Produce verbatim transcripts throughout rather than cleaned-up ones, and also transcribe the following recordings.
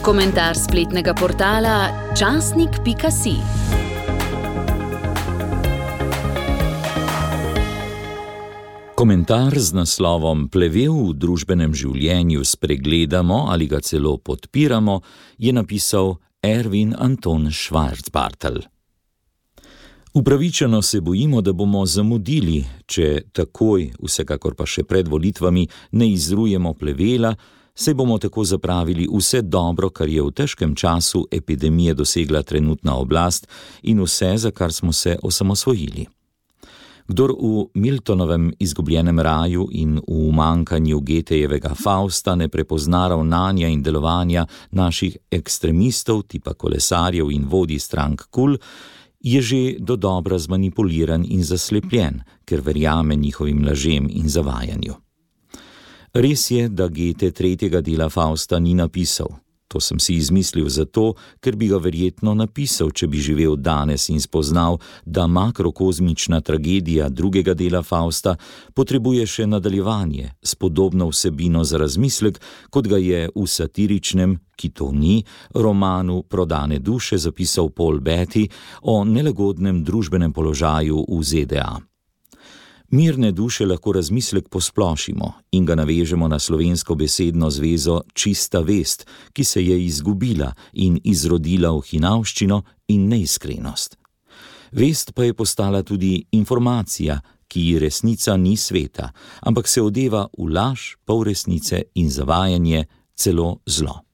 Komentar spletnega portala časnik pika si. Komentar z naslovom Plevel v družbenem življenju spregledamo ali ga celo podpiramo je napisal Ervin Anton Schwarzbartl. Upravičeno se bojimo, da bomo zamudili, če takoj, vsekakor pa še pred volitvami, ne izrujemo plevela, saj bomo tako zapravili vse dobro, kar je v težkem času epidemije dosegla trenutna oblast in vse, za kar smo se osamosvojili. Kdor v Miltonovem Izgubljenem raju in v umankanju Goethejevega Fausta ne prepozna ravnanja in delovanja naših ekstremistov, tipa kolesarjev in vodij strank KUL, je že dodobra zmanipuliran in zaslepljen, ker verjame njihovim lažem in zavajanju. Res je, da Goethe tretjega dela Fausta ni napisal. To sem si izmislil zato, ker bi ga verjetno napisal, če bi živel danes in spoznal, da makrokozmična tragedija drugega dela Fausta potrebuje še nadaljevanje s podobno vsebino za razmislek, kot ga je v satiričnem, ki to ni, romanu Prodane duše zapisal Paul Beatty o nelagodnem družbenem položaju v Z D A. Mirne duše lahko razmislek posplošimo in ga navežemo na slovensko besedno zvezo čista vest, ki se je izgubila in izrodila v hinavščino in neiskrenost. Vest pa je postala tudi informacija, ki ji resnica ni sveta, ampak se odeva v laž, polresnice in zavajanje, celo zlo.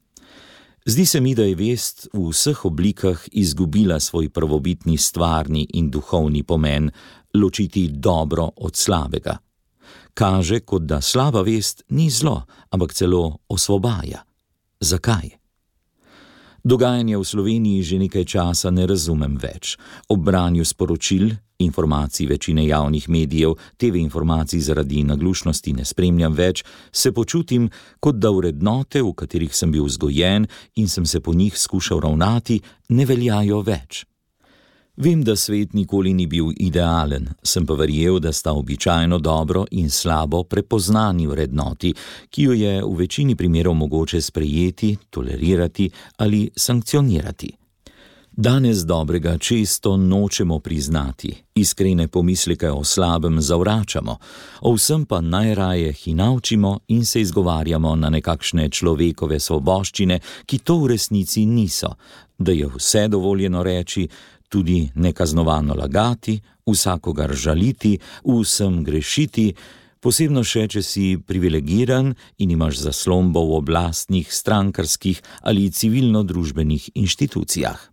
Zdi se mi, da je vest v vseh oblikah izgubila svoj prvobitni stvarni in duhovni pomen, ločiti dobro od slabega. Kaže, kot da slaba vest ni zlo, ampak celo osvobaja. Zakaj? Dogajanje v Sloveniji že nekaj časa ne razumem več. Ob branju sporočil, informacij večine javnih medijev, te ve informacij zaradi naglušnosti ne spremljam več, se počutim, kot da vrednote, v katerih sem bil vzgojen in sem se po njih skušal ravnati, ne veljajo več. Vem, da svet nikoli ni bil idealen, sem pa verjel, da sta običajno dobro in slabo prepoznani vrednoti, ki jo je v večini primerov mogoče sprejeti, tolerirati ali sankcionirati. Danes dobrega često nočemo priznati, iskrene pomisleke o slabem zavračamo, o vsem pa najraje hinavčimo in se izgovarjamo na nekakšne človekove svoboščine, ki to v resnici niso, da je vse dovoljeno reči, tudi nekaznovano lagati, vsakogar žaliti, vsem grešiti, posebno še, če si privilegiran in imaš zaslombo v oblastnih, strankarskih ali civilno-družbenih inštitucijah.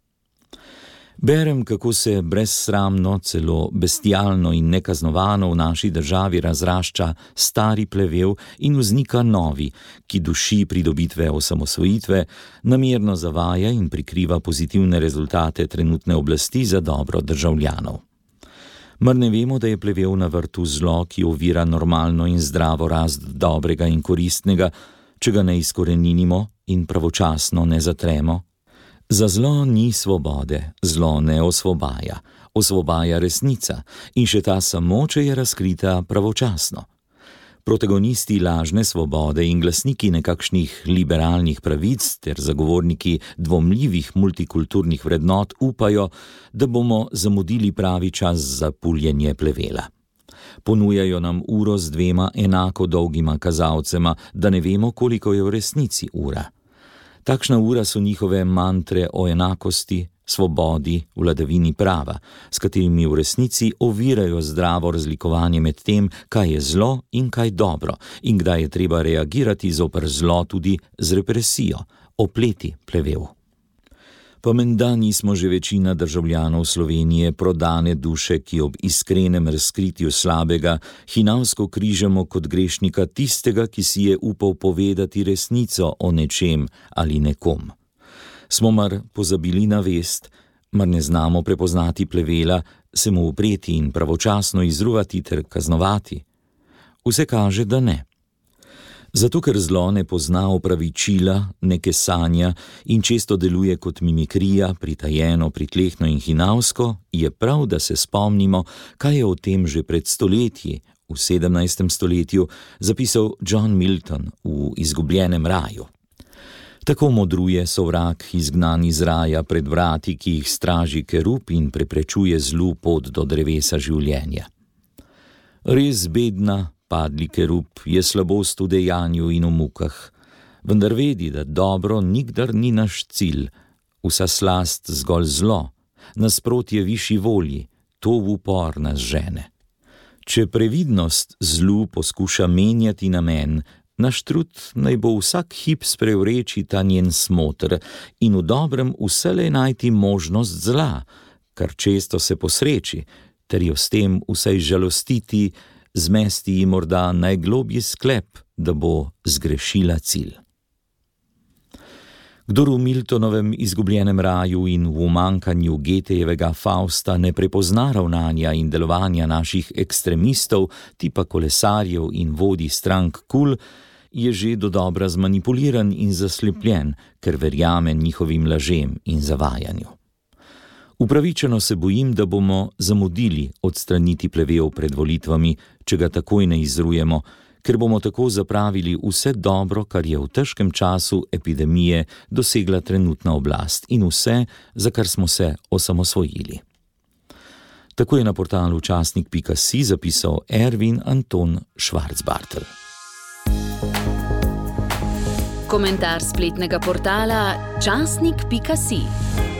Berem, kako se brezsramno, celo bestialno in nekaznovano v naši državi razrašča stari plevel in vznika novi, ki duši pridobitve osamosvojitve, namerno zavaja in prikriva pozitivne rezultate trenutne oblasti za dobro državljanov. Mar ne vemo, da je plevel na vrtu zlo, ki ovira normalno in zdravo rast dobrega in koristnega, če ga ne izkoreninimo in pravočasno ne zatremo? Za zlo ni svobode, zlo ne osvobaja, osvobaja resnica in še ta samo, če je razkrita pravočasno. Protagonisti lažne svobode in glasniki nekakšnih liberalnih pravic ter zagovorniki dvomljivih multikulturnih vrednot upajo, da bomo zamudili pravi čas za puljenje plevela. Ponujajo nam uro z dvema enako dolgima kazalcema, da ne vemo, koliko je v resnici ura. Takšna ura so njihove mantre o enakosti, svobodi, vladavini prava, s katerimi v resnici ovirajo zdravo razlikovanje med tem, kaj je zlo in kaj dobro, in kdaj je treba reagirati zoper zlo tudi z represijo, opleti plevel. Pa menda nismo že večina državljanov Slovenije prodane duše, ki ob iskrenem razkritju slabega hinavsko križamo kot grešnika tistega, ki si je upal povedati resnico o nečem ali nekom. Smo mar pozabili na vest, mar ne znamo prepoznati plevela, se mu upreti in pravočasno izruvati ter kaznovati? Vse kaže, da ne. Zato, ker zlo ne pozna opravičila, ne kesanja in često deluje kot mimikrija, pritajeno, pritlehno in hinavsko, je prav, da se spomnimo, kaj je o tem že pred stoletji, v sedemnajstem stoletju, zapisal John Milton v Izgubljenem raju. Tako modruje sovrag izgnan iz raja pred vrati, ki jih straži kerub in preprečuje zlu pot do drevesa življenja. Res bedna, padli kerub, je slabost v dejanju in v mukah, vendar vedi, da dobro nikdar ni naš cilj, vsa slast zgolj zlo, nasprotje višji volji, to v upor nas žene. Če previdnost zlu poskuša menjati namen, naš trud naj bo vsak hip sprevreči ta njen smotr in v dobrem vselej najti možnost zla, kar često se posreči, ter jo s tem vsaj žalostiti, zmesti ji morda najglobji sklep, da bo zgrešila cilj. Kdor v Miltonovem izgubljenem raju in v umankanju Getejevega Fausta ne prepozna ravnanja in delovanja naših ekstremistov, tipa kolesarjev in vodij strank kul, je že dodobra zmanipuliran in zaslepljen, ker verjame njihovim lažem in zavajanju. Upravičeno se bojim, da bomo zamudili odstraniti plevel pred volitvami, če ga takoj ne izrujemo, ker bomo tako zapravili vse dobro, kar je v težkem času epidemije dosegla trenutna oblast in vse, za kar smo se osamosvojili. Tako je na portalu časnik pika si zapisal Ervin Anton Švarcbartl. Komentar spletnega portala časnik pika si.